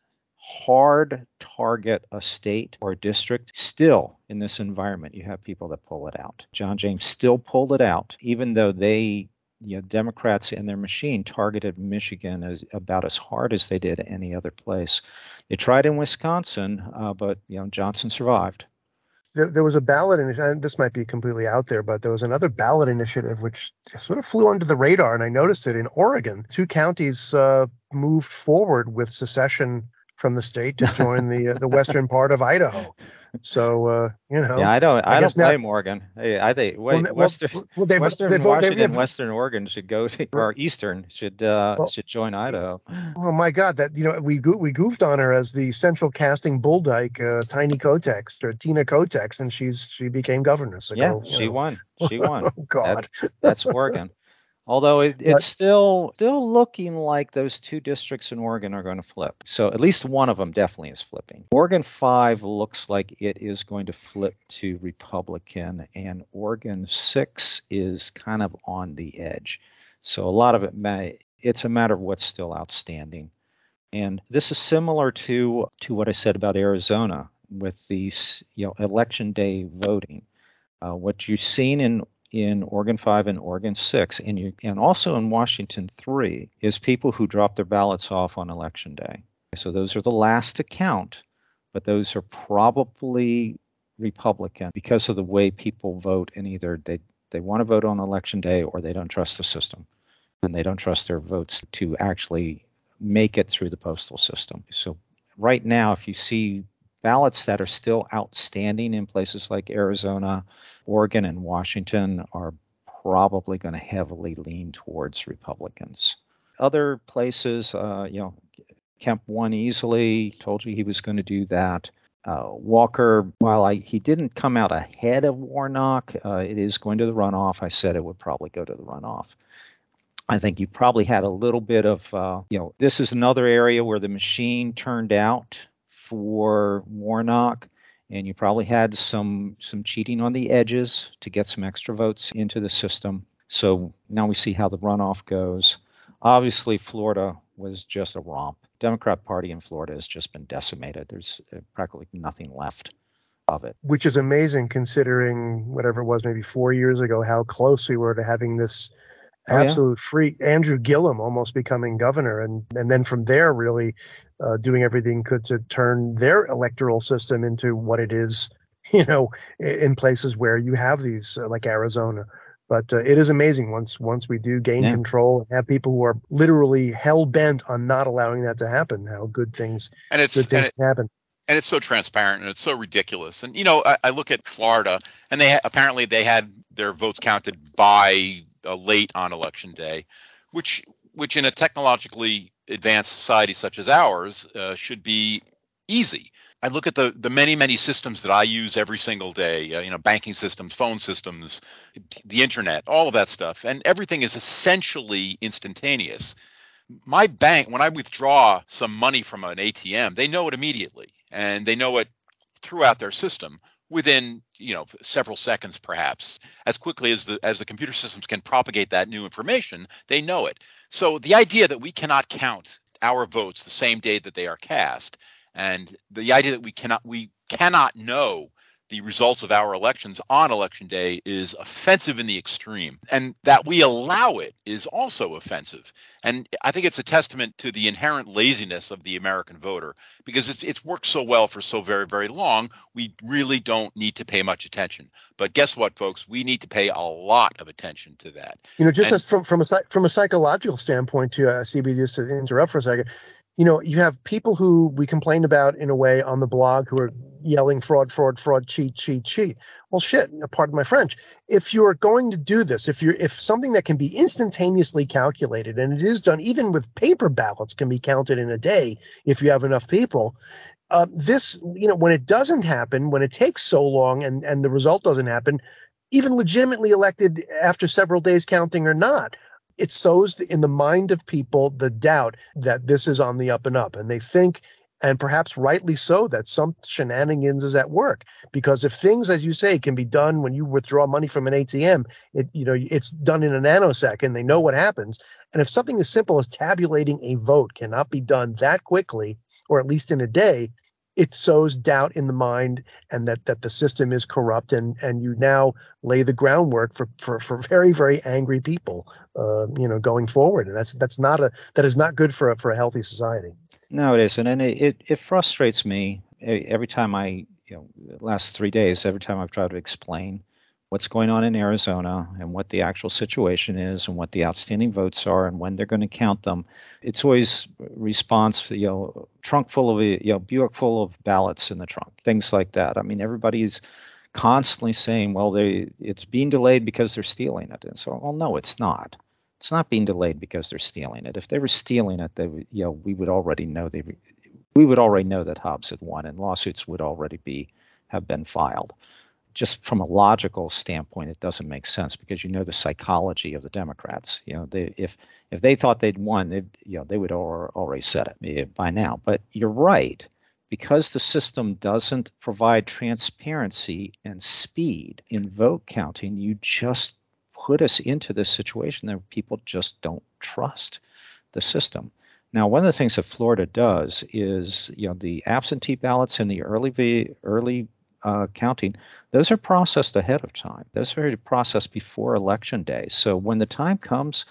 [SPEAKER 3] hard target a state or a district, still in this environment, you have people that pull it out. John James still pulled it out, even though they, you know, Democrats and their machine targeted Michigan as about as hard as they did any other place. They tried in Wisconsin, uh, but you know Johnson survived.
[SPEAKER 1] There, there was a ballot initiative, and this might be completely out there, but there was another ballot initiative which sort of flew under the radar, and I noticed it in Oregon. Two counties uh, moved forward with secession from the state to join the uh, the western part of Idaho. So uh, you know,
[SPEAKER 3] yeah, I don't, I,
[SPEAKER 1] I
[SPEAKER 3] don't
[SPEAKER 1] guess now,
[SPEAKER 3] blame Oregon. Hey, I think
[SPEAKER 1] well,
[SPEAKER 3] wait,
[SPEAKER 1] well,
[SPEAKER 3] Western,
[SPEAKER 1] well, they've
[SPEAKER 3] Western
[SPEAKER 1] they've,
[SPEAKER 3] Washington,
[SPEAKER 1] they've,
[SPEAKER 3] Western Oregon should go to, or Eastern should uh,
[SPEAKER 1] well,
[SPEAKER 3] should join Idaho.
[SPEAKER 1] Oh my God! That you know we go- we goofed on her as the central casting bull dyke, uh, Tiny Kotex or Tina Kotex, and she's she became governor. So
[SPEAKER 3] Yeah,
[SPEAKER 1] go, you
[SPEAKER 3] she
[SPEAKER 1] know.
[SPEAKER 3] won. She won.
[SPEAKER 1] Oh God!
[SPEAKER 3] That, that's Oregon. Although it,
[SPEAKER 1] But
[SPEAKER 3] it's still still looking like those two districts in Oregon are going to flip. So at least one of them definitely is flipping. Oregon five looks like it is going to flip to Republican, and Oregon six is kind of on the edge. So a lot of it may, it's a matter of what's still outstanding. And this is similar to to what I said about Arizona with these, you know, election day voting. Uh, what you've seen in in Oregon five and Oregon six, and you and also in Washington three, is people who drop their ballots off on election day. So those are the last to count, but those are probably Republican because of the way people vote, and either they they want to vote on election day or they don't trust the system, and they don't trust their votes to actually make it through the postal system. So right now, if you see ballots that are still outstanding in places like Arizona, Oregon, and Washington are probably going to heavily lean towards Republicans. Other places, uh, you know, Kemp won easily, told you he was going to do that. Uh, Walker, while I, he didn't come out ahead of Warnock, uh, it is going to the runoff. I said it would probably go to the runoff. I think you probably had a little bit of, uh, you know, this is another area where the machine turned out for Warnock, and you probably had some some cheating on the edges to get some extra votes into the system. So now we see how the runoff goes. Obviously, Florida was just a romp. Democrat Party in Florida has just been decimated. There's practically nothing left of it.
[SPEAKER 1] Which is amazing considering whatever it was, maybe four years ago, how close we were to having this
[SPEAKER 3] Oh, yeah.
[SPEAKER 1] absolute freak, Andrew Gillum almost becoming governor, and and then from there really uh, doing everything could to turn their electoral system into what it is, you know, in places where you have these uh, like Arizona. But uh, it is amazing once once we do gain
[SPEAKER 3] Yeah.
[SPEAKER 1] control and have people who are literally hell bent on not allowing that to happen, how good things
[SPEAKER 2] And it's
[SPEAKER 1] good things
[SPEAKER 2] and it,
[SPEAKER 1] can happen.
[SPEAKER 2] and it's so transparent and it's so ridiculous. And you know, I, I look at Florida, and they apparently they had their votes counted by uh, late on election day, which which in a technologically advanced society such as ours uh, should be easy. I look at the the many many systems that I use every single day, uh, you know, banking systems, phone systems, the internet, all of that stuff, and everything is essentially instantaneous. My bank, when I withdraw some money from an A T M, they know it immediately, and they know it throughout their system within, you know, several seconds, perhaps. As quickly as the as the computer systems can propagate that new information, they know it. So the idea that we cannot count our votes the same day that they are cast, and the idea that we cannot we cannot know the results of our elections on election day is offensive in the extreme, and that we allow it is also offensive. And I think it's a testament to the inherent laziness of the American voter, because it's, it's worked so well for so very, very long. We really don't need to pay much attention. But guess what, folks? We need to pay a lot of attention to that.
[SPEAKER 1] You know, just
[SPEAKER 2] And
[SPEAKER 1] as from from a from a psychological standpoint, to uh, C B, just to interrupt for a second, you know, you have people who we complain about in a way on the blog who are yelling fraud, fraud, fraud, cheat, cheat, cheat. Well, shit, pardon my French. If you're going to do this, if you're if something that can be instantaneously calculated, and it is done even with paper ballots can be counted in a day if you have enough people. Uh, this, you know, when it doesn't happen, when it takes so long and, and the result doesn't happen, even legitimately elected after several days counting or not, it sows in the mind of people the doubt that this is on the up and up. And they think and perhaps rightly so, that some shenanigans is at work. Because if things, as you say, can be done when you withdraw money from an A T M, it, you know, it's done in a nanosecond. They know what happens. And if something as simple as tabulating a vote cannot be done that quickly, or at least in a day, it sows doubt in the mind, and that that the system is corrupt, and and you now lay the groundwork for for, for very, very angry people, uh, you know, going forward. And that's that's not a that is not good for a, for a healthy society.
[SPEAKER 3] No, it isn't, and it, it, it frustrates me every time I, you know, the last three days, every time I've tried to explain what's going on in Arizona and what the actual situation is and what the outstanding votes are and when they're going to count them. It's always response, you know, trunk full of, you know, Buick full of ballots in the trunk, things like that. I mean, everybody's constantly saying, well, they it's being delayed because they're stealing it. And so, well, no, it's not. It's not being delayed because they're stealing it. If they were stealing it, they would, you know, we would already know they we would already know that Hobbs had won, and lawsuits would already be have been filed. Just from a logical standpoint, it doesn't make sense, because you know the psychology of the Democrats. You know, they, if if they thought they'd won, they you know they would already said it by now. But you're right, because the system doesn't provide transparency and speed in vote counting. You just put us into this situation that people just don't trust the system. Now, one of the things that Florida does is, you know, the absentee ballots and the early early Uh, counting, those are processed ahead of time. Those are processed before election day. So when the time comes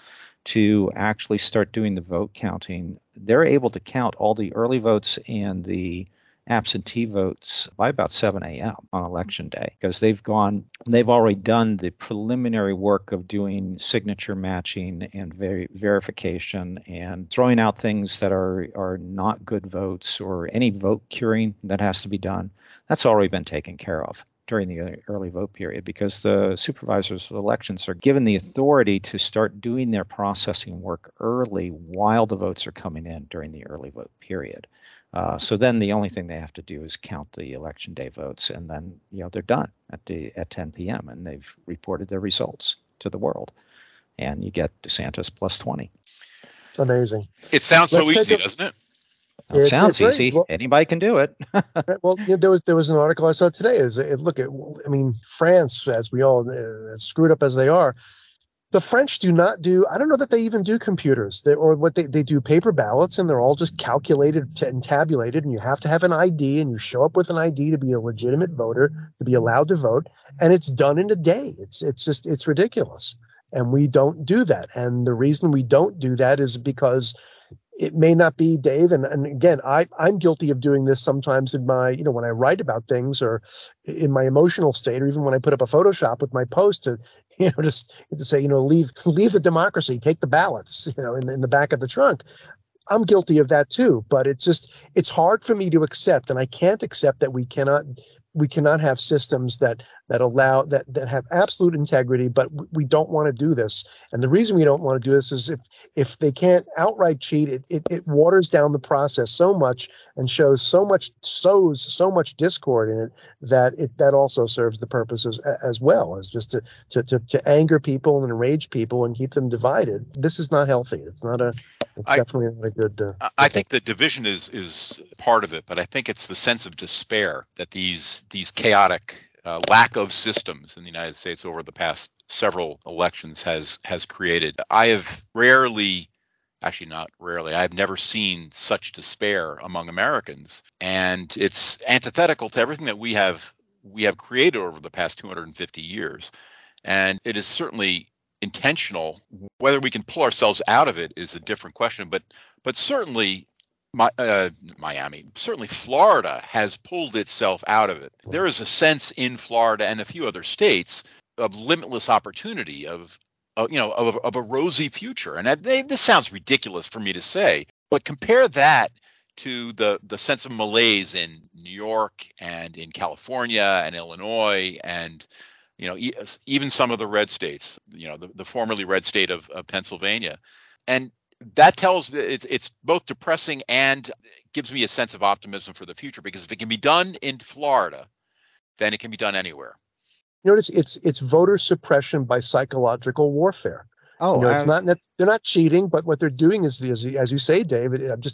[SPEAKER 3] to actually start doing the vote counting, they're able to count all the early votes and the absentee votes by about seven a.m. on election day, because they've gone, they've already done the preliminary work of doing signature matching and ver- verification and throwing out things that are, are not good votes, or any vote curing that has to be done. That's already been taken care of during the early vote period, because the supervisors of elections are given the authority to start doing their processing work early while the votes are coming in during the early vote period. Uh, so then the only thing they have to do is count the election day votes, and then, you know, they're done at the at ten p.m. and they've reported their results to the world, and you get DeSantis plus twenty.
[SPEAKER 1] Amazing.
[SPEAKER 2] It sounds
[SPEAKER 1] Let's
[SPEAKER 2] so easy,
[SPEAKER 1] a,
[SPEAKER 2] doesn't it?
[SPEAKER 3] Well, it
[SPEAKER 1] it's,
[SPEAKER 3] sounds
[SPEAKER 1] it's
[SPEAKER 3] easy.
[SPEAKER 1] Well,
[SPEAKER 3] anybody can do it.
[SPEAKER 1] well, you know, there was there was an article I saw today. Is it, look at, I mean, France, as we all uh, as screwed up as they are, the French do not do, I don't know that they even do computers, they, or what they, they do paper ballots, and they're all just calculated and tabulated, and you have to have an I D, and you show up with an I D to be a legitimate voter, to be allowed to vote, and it's done in a day. It's it's just, it's ridiculous. And we don't do that. And the reason we don't do that is because it may not be, Dave, and, and again, I, I'm guilty of doing this sometimes in my, you know, when I write about things, or in my emotional state, or even when I put up a Photoshop with my post to, you know, just to say, you know, leave leave the democracy, take the ballots, you know, in, in the back of the trunk. I'm guilty of that too, but it's just, it's hard for me to accept, and I can't accept that we cannot we cannot have systems that that allow that that have absolute integrity, but we don't want to do this. And the reason we don't want to do this is if if they can't outright cheat, it, it it waters down the process so much and shows so much sows so much discord in it, that it that also serves the purposes as, as well as just to, to to to anger people and enrage people and keep them divided. This is not healthy. It's not a it's
[SPEAKER 2] I,
[SPEAKER 1] definitely not a good. Uh,
[SPEAKER 2] I
[SPEAKER 1] good
[SPEAKER 2] think the division is is part of it, but I think it's the sense of despair that these these chaotic uh, lack of systems in the United States over the past several elections has has created. I have rarely, actually not rarely, I've never seen such despair among Americans, and it's antithetical to everything that we have we have created over the past two hundred fifty years, and it is certainly intentional. Whether we can pull ourselves out of it is a different question, but but certainly my, uh, Miami, certainly Florida has pulled itself out of it. There is a sense in Florida and a few other states of limitless opportunity, of uh, you know of, of a rosy future. And I, they, this sounds ridiculous for me to say, but compare that to the the sense of malaise in New York and in California and Illinois and you know, even some of the red states, you know, the, the formerly red state of, of Pennsylvania. And that tells it's, it's both depressing and gives me a sense of optimism for the future, because if it can be done in Florida, then it can be done anywhere.
[SPEAKER 1] Notice it's it's voter suppression by psychological warfare.
[SPEAKER 3] Oh,
[SPEAKER 1] you know, it's
[SPEAKER 3] I,
[SPEAKER 1] not they're not cheating, but what they're doing is, as you, as you say, David, just to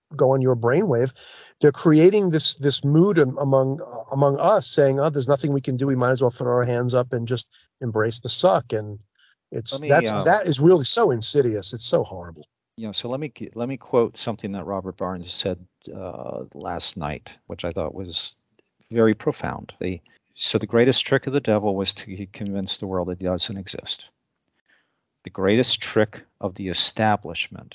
[SPEAKER 1] go on your brainwave. They're creating this this mood among among us, saying, "Oh, there's nothing we can do. We might as well throw our hands up and just embrace the suck." And it's
[SPEAKER 3] me,
[SPEAKER 1] that's
[SPEAKER 3] uh,
[SPEAKER 1] that is really so insidious. It's so horrible.
[SPEAKER 3] You know, so let me let me quote something that Robert Barnes said uh, last night, which I thought was very profound. The, so the greatest trick of the devil was to convince the world it doesn't exist. The greatest trick of the establishment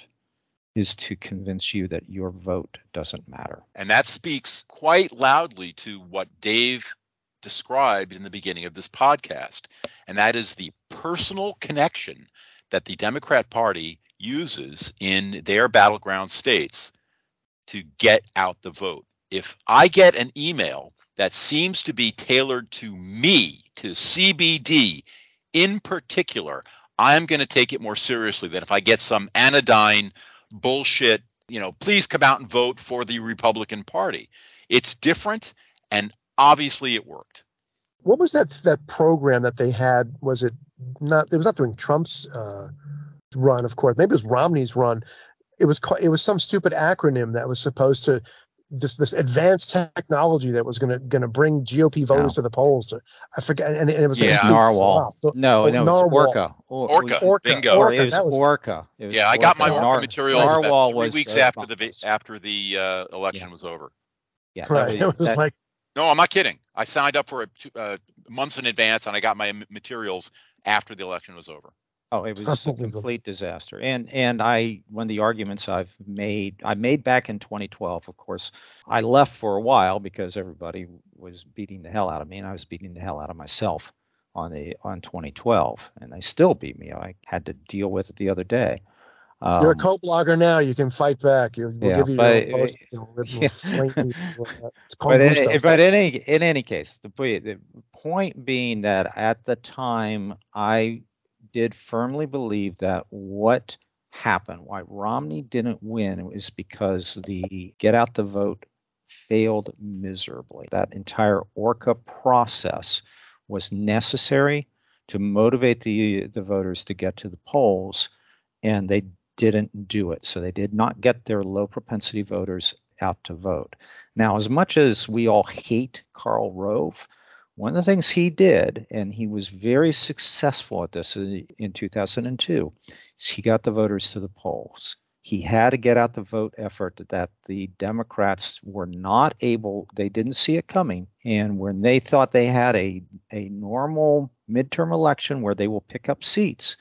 [SPEAKER 3] is to convince you that your vote doesn't matter.
[SPEAKER 2] And that speaks quite loudly to what Dave described in the beginning of this podcast, and that is the personal connection that the Democrat Party uses in their battleground states to get out the vote. If I get an email that seems to be tailored to me, to C B D in particular, I'm going to take it more seriously than if I get some anodyne bullshit, you know, please come out and vote for the Republican Party. It's different, and obviously it worked.
[SPEAKER 1] What was that that program that they had? Was it not? It was not during Trump's uh, run, of course. Maybe it was Romney's run. It was it was some stupid acronym that was supposed to this this advanced technology that was going to going to bring G O P voters
[SPEAKER 3] No.
[SPEAKER 1] to the polls. I forget, and, and it was
[SPEAKER 2] Yeah.
[SPEAKER 1] a big
[SPEAKER 3] Narwhal.
[SPEAKER 1] flop.
[SPEAKER 3] No,
[SPEAKER 1] oh,
[SPEAKER 3] no,
[SPEAKER 1] Narwhal.
[SPEAKER 3] it's Orca. Or,
[SPEAKER 2] Orca.
[SPEAKER 1] Orca.
[SPEAKER 2] Bingo.
[SPEAKER 3] Or
[SPEAKER 1] Orca.
[SPEAKER 3] it was
[SPEAKER 1] That was
[SPEAKER 3] Orca. It was
[SPEAKER 2] Yeah, I got my
[SPEAKER 3] Orca.
[SPEAKER 2] Orca
[SPEAKER 3] Nar-
[SPEAKER 2] materials about
[SPEAKER 3] Narwhal
[SPEAKER 2] three
[SPEAKER 3] was
[SPEAKER 2] weeks
[SPEAKER 3] the
[SPEAKER 2] after the
[SPEAKER 3] Broncos.
[SPEAKER 2] after the uh, election
[SPEAKER 3] Yeah.
[SPEAKER 2] was over.
[SPEAKER 3] Yeah,
[SPEAKER 1] right.
[SPEAKER 3] was,
[SPEAKER 1] it was
[SPEAKER 3] that,
[SPEAKER 1] like
[SPEAKER 2] No, I'm not kidding. I signed up for it uh, months in advance, and I got my materials after the election was over.
[SPEAKER 3] Oh, it was a complete disaster. And and I, one of the arguments I've made, I made back in twenty twelve, of course, I left for a while because everybody was beating the hell out of me, and I was beating the hell out of myself on the on twenty twelve, and they still beat me. I had to deal with it the other day. Um,
[SPEAKER 1] you're a co-blogger now. You can fight back. You, we'll
[SPEAKER 3] yeah,
[SPEAKER 1] give you
[SPEAKER 3] but,
[SPEAKER 1] your own post. We'll, we'll
[SPEAKER 3] yeah.
[SPEAKER 1] flame you. It's called
[SPEAKER 3] But in,
[SPEAKER 1] Gusto.
[SPEAKER 3] but in any in any case, the, the point being that at the time I did firmly believe that what happened, why Romney didn't win, was because the get out the vote failed miserably. That entire Orca process was necessary to motivate the the voters to get to the polls, and they didn't do it. So they did not get their low propensity voters out to vote. Now, as much as we all hate Karl Rove, one of the things he did, and he was very successful at this in two thousand two, is he got the voters to the polls. He had to get out the vote effort that the Democrats were not able, they didn't see it coming. And when they thought they had a, a normal midterm election where they will pick up seats,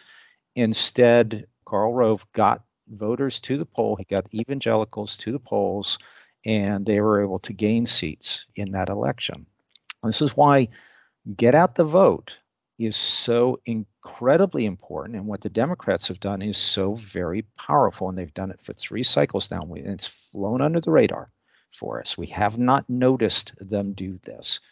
[SPEAKER 3] instead, Karl Rove got voters to the poll. He got evangelicals to the polls, and they were able to gain seats in that election. This is why get out the vote is so incredibly important, and what the Democrats have done is so very powerful, and they've done it for three cycles now, and it's flown under the radar for us. We have not noticed them do this.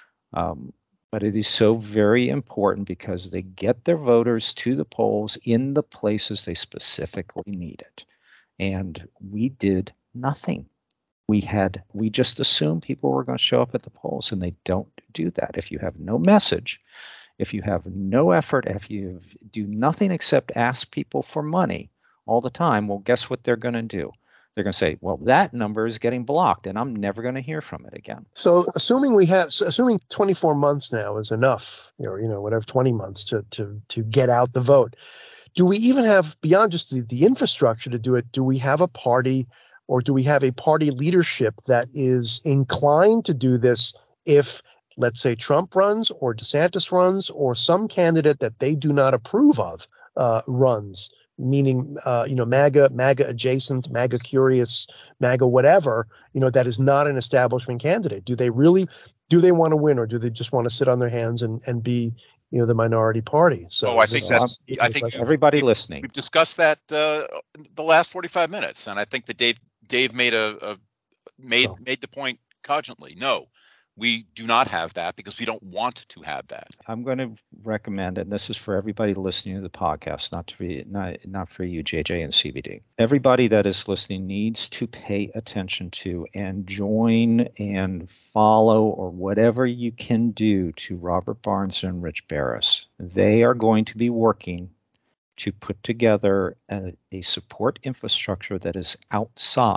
[SPEAKER 3] Um, But it is so very important because they get their voters to the polls in the places they specifically need it. And we did nothing. We had we just assumed people were going to show up at the polls, and they don't do that. If you have no message, if you have no effort, if you do nothing except ask people for money all the time, well, guess what they're going to do? They're going to say, well, that number is getting blocked, and I'm never going to hear from it again.
[SPEAKER 1] So assuming we have, so assuming twenty-four months now is enough, or, you know, whatever, twenty months to, to, to get out the vote, do we even have, beyond just the, the infrastructure to do it, do we have a party, or do we have a party leadership that is inclined to do this if, let's say, Trump runs or DeSantis runs or some candidate that they do not approve of uh, runs? Meaning, uh, you know, MAGA, MAGA adjacent, MAGA curious, MAGA whatever, you know, that is not an establishment candidate. Do they really, do they want to win, or do they just want to sit on their hands and, and be, you know, the minority party? So
[SPEAKER 2] oh, I think
[SPEAKER 3] so
[SPEAKER 2] that's, I think
[SPEAKER 3] everybody
[SPEAKER 2] we've,
[SPEAKER 3] listening.
[SPEAKER 2] We've discussed that uh, the last forty-five minutes, and I think that Dave Dave made a, a made
[SPEAKER 1] Oh.
[SPEAKER 2] made the point cogently. No, we do not have that because we don't want to have that.
[SPEAKER 3] I'm going to recommend, and this is for everybody listening to the podcast, not for you, not, not for you, J J and C B D. Everybody that is listening needs to pay attention to and join and follow, or whatever you can do, to Robert Barnes and Rich Baris. They are going to be working to put together a, a support infrastructure that is outside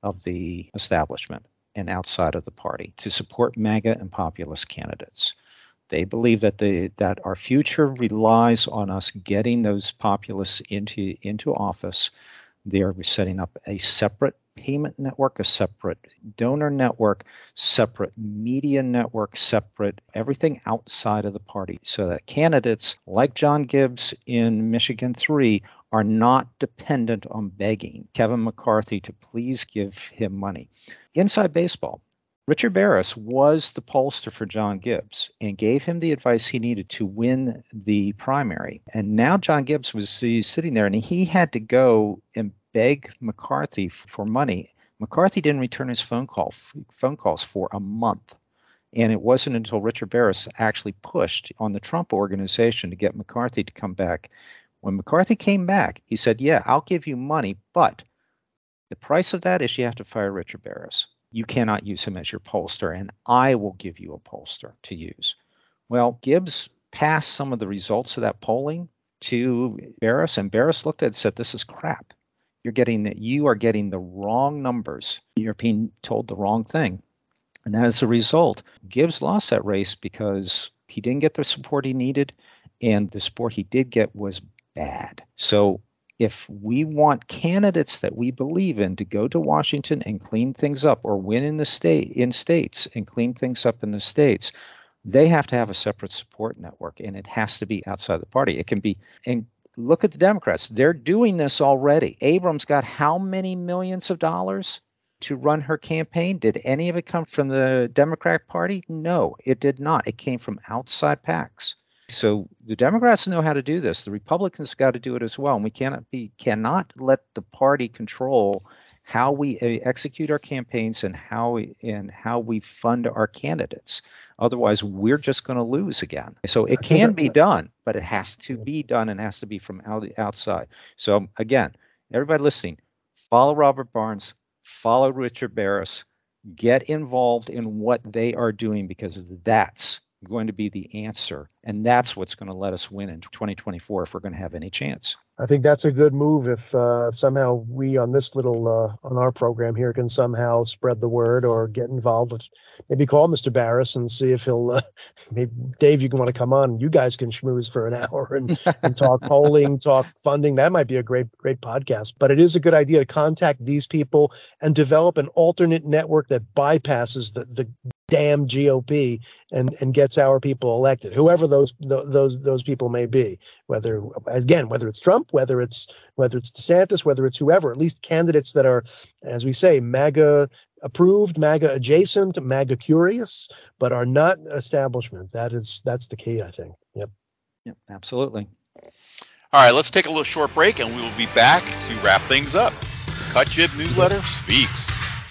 [SPEAKER 3] of the establishment and outside of the party to support MAGA and populist candidates. They believe that the that our future relies on us getting those populists into into office. They are setting up a separate payment network, a separate donor network, separate media network, separate everything outside of the party, so that candidates like John Gibbs in Michigan three are not dependent on begging Kevin McCarthy to please give him money. Inside baseball, Richard Barris was the pollster for John Gibbs and gave him the advice he needed to win the primary. And now John Gibbs was sitting there and he had to go and beg McCarthy for money. McCarthy didn't return his phone call phone calls for a month. And it wasn't until Richard Barris actually pushed on the Trump organization to get McCarthy to come back. When McCarthy came back, he said, yeah, I'll give you money, but the price of that is you have to fire Richard Barris. You cannot use him as your pollster, and I will give you a pollster to use. Well, Gibbs passed some of the results of that polling to Barris, and Barris looked at it and said, this is crap. You're getting that you are getting the wrong numbers. You're being told the wrong thing. And as a result, Gibbs lost that race because he didn't get the support he needed, and the support he did get was bad. So if we want candidates that we believe in to go to Washington and clean things up, or win in the state in states and clean things up in the states, they have to have a separate support network, and it has to be outside the party. It can be, and look at the Democrats. They're doing this already. Abrams got how many millions of dollars to run her campaign? Did any of it come from the Democratic Party? No, it did not. It came from outside PACs. So the Democrats know how to do this. The Republicans got to do it as well. And we cannot be cannot let the party control how we execute our campaigns and how we, and how we fund our candidates. Otherwise, we're just going to lose again. So it can be done, but it has to be done and has to be from out, outside. So again, everybody listening, follow Robert Barnes, follow Richard Barris, get involved in what they are doing, because that's going to be the answer, and that's what's going to let us win in twenty twenty-four if we're going to have any chance.
[SPEAKER 1] I think that's a good move if uh, somehow we on this little uh, on our program here can somehow spread the word or get involved with, maybe call Mister Barris and see if he'll uh, maybe Dave, you can want to come on, you guys can schmooze for an hour and, and talk polling, talk funding. That might be a great great podcast. But it is a good idea to contact these people and develop an alternate network that bypasses the the damn G O P and and gets our people elected, whoever those those those people may be, whether again whether it's Trump, whether it's whether it's DeSantis, whether it's whoever, at least candidates that are, as we say, MAGA approved, MAGA adjacent, MAGA curious, but are not establishment. That is that's the key, I think. Yep.
[SPEAKER 3] Yep, absolutely.
[SPEAKER 2] All right, let's take a little short break, and we will be back to wrap things up. The Cut Jib newsletter yep. speaks.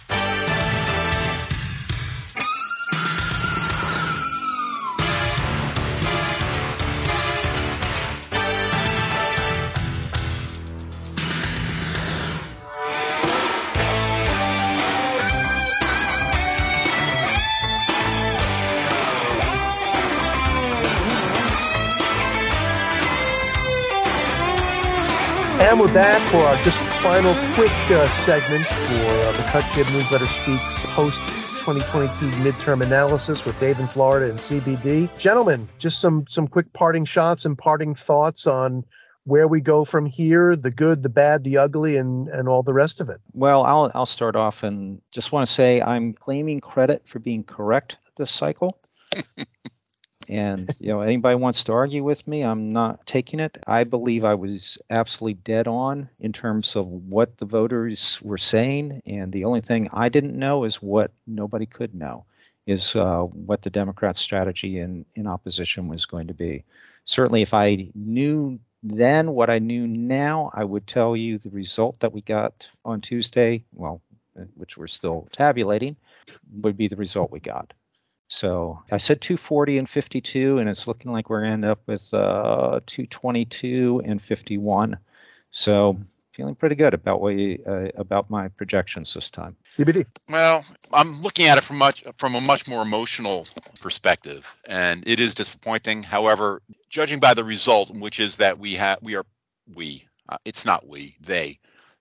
[SPEAKER 1] And we're back for our just final quick uh, segment for uh, the Cut Jib Newsletter Speaks post twenty twenty-two midterm analysis with Dave in Florida and C B D. Gentlemen, just some some quick parting shots and parting thoughts on where we go from here, the good, the bad, the ugly, and, and all the rest of it.
[SPEAKER 3] Well, I'll I'll start off and just want to say I'm claiming credit for being correct this cycle. And, you know, anybody wants to argue with me, I'm not taking it. I believe I was absolutely dead on in terms of what the voters were saying. And the only thing I didn't know is what nobody could know, is uh, what the Democrats' strategy in, in opposition was going to be. Certainly, if I knew then what I knew now, I would tell you the result that we got on Tuesday, well, which we're still tabulating, would be the result we got. So I said two forty and fifty-two, and it's looking like we're going to end up with uh, two twenty-two and fifty-one. So feeling pretty good about what you, uh, about my projections this time.
[SPEAKER 1] C B D.
[SPEAKER 2] Well, I'm looking at it from much from a much more emotional perspective, and it is disappointing. However, judging by the result, which is that we have we are we uh, it's not we they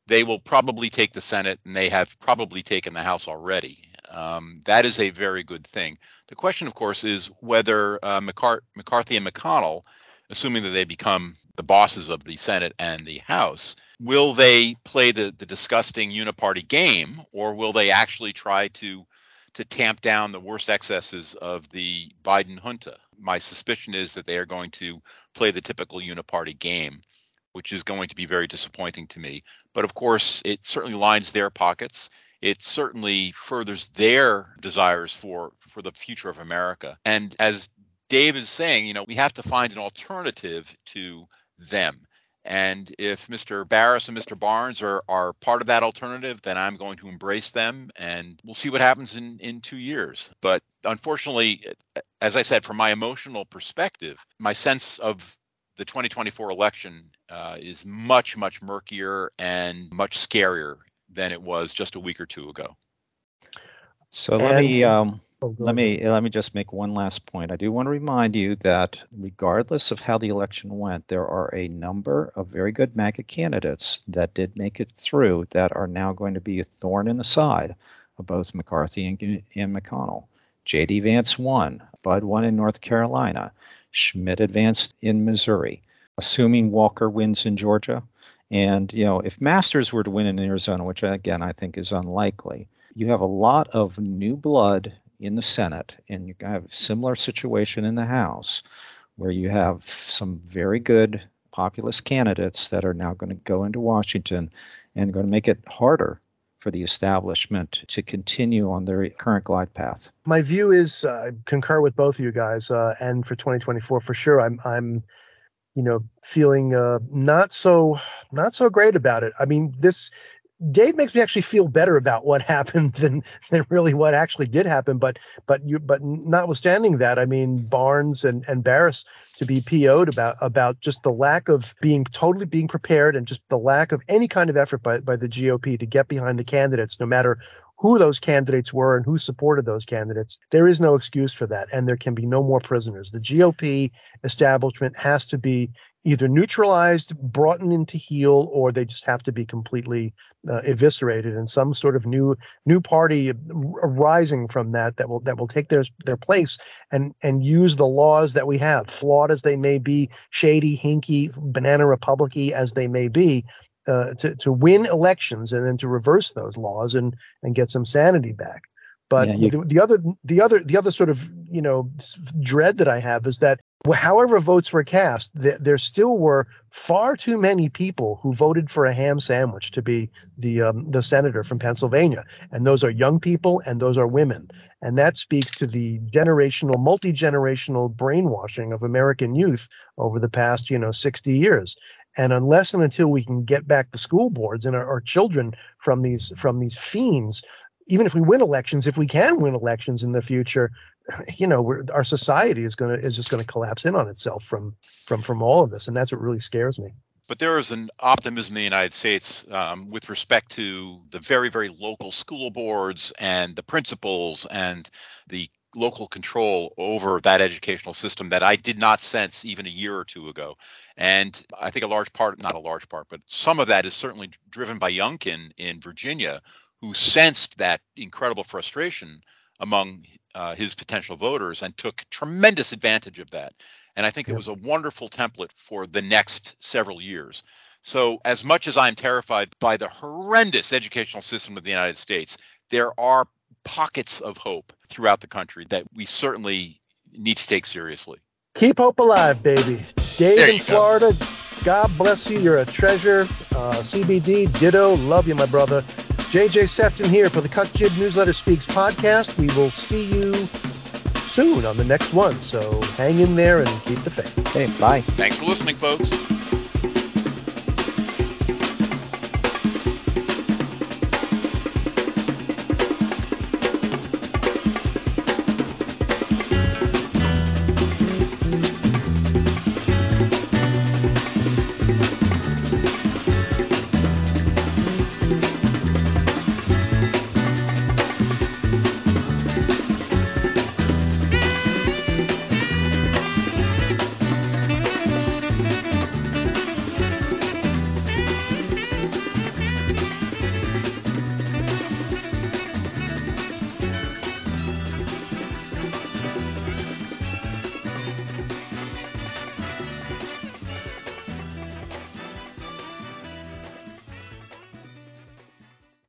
[SPEAKER 2] they will probably take the Senate, and they have probably taken the House already. Um, that is a very good thing. The question, of course, is whether uh, McCart- McCarthy and McConnell, assuming that they become the bosses of the Senate and the House, will they play the, the disgusting uniparty game, or will they actually try to to tamp down the worst excesses of the Biden junta? My suspicion is that they are going to play the typical uniparty game, which is going to be very disappointing to me. But of course, it certainly lines their pockets. It certainly furthers their desires for, for the future of America. And as Dave is saying, you know, we have to find an alternative to them. And if Mister Barras and Mister Barnes are, are part of that alternative, then I'm going to embrace them, and we'll see what happens in, in two years. But unfortunately, as I said, from my emotional perspective, my sense of the twenty twenty-four election uh, is much, much murkier and much scarier than it was just a week or two ago.
[SPEAKER 3] So let and, me um, oh, let me let me just make one last point. I do want to remind you that regardless of how the election went, there are a number of very good MAGA candidates that did make it through that are now going to be a thorn in the side of both McCarthy and, and McConnell. J D Vance won. Bud won in North Carolina. Schmidt advanced in Missouri. Assuming Walker wins in Georgia, and you know if Masters were to win in Arizona, which again I think is unlikely, you have a lot of new blood in the Senate, and you have a similar situation in the House, where you have some very good populist candidates that are now going to go into Washington and going to make it harder for the establishment to continue on their current glide path.
[SPEAKER 1] My view is uh, I concur with both of you guys, uh, and for twenty twenty-four for sure, I'm I'm you know feeling uh, not so not so great about it. I mean, this Dave makes me actually feel better about what happened than than really what actually did happen. But but you but notwithstanding that, I mean, Barnes and, and Barras to be P O'd about about just the lack of being totally being prepared, and just the lack of any kind of effort by, by the G O P to get behind the candidates, no matter who those candidates were and who supported those candidates. There is no excuse for that, and there can be no more prisoners. The G O P establishment has to be either neutralized, brought into heel, or they just have to be completely uh, eviscerated, and some sort of new new party arising from that that will that will take their their place and and use the laws that we have, flawed as they may be, shady, hinky, banana republic-y as they may be, uh, to to win elections and then to reverse those laws and and get some sanity back. But yeah, you, the, the other the other the other sort of you know dread that I have is that however votes were cast, th- there still were far too many people who voted for a ham sandwich to be the um, the senator from Pennsylvania, and those are young people and those are women, and that speaks to the generational, multi-generational brainwashing of American youth over the past you know sixty years. And unless and until we can get back the school boards and our, our children from these from these fiends, even if we win elections, if we can win elections in the future, you know, we're, our society is going to is just going to collapse in on itself from from from all of this, and that's what really scares me.
[SPEAKER 2] But there is an optimism in the United States um, with respect to the very, very local school boards and the principals and the local control over that educational system that I did not sense even a year or two ago. And I think a large part, not a large part, but some of that is certainly driven by Youngkin in Virginia, who sensed that incredible frustration among uh, his potential voters and took tremendous advantage of that. And I think yep. it was a wonderful template for the next several years. So as much as I'm terrified by the horrendous educational system of the United States, there are pockets of hope throughout the country that we certainly need to take seriously.
[SPEAKER 1] Keep hope alive, baby. Dave in Florida, go. God bless you. You're a treasure. Uh, C B D, ditto. Love you, my brother. J J Sefton here for the Cut Jib Newsletter Speaks podcast. We will see you soon on the next one. So hang in there and keep the faith.
[SPEAKER 3] Hey, bye.
[SPEAKER 2] Thanks for listening, folks.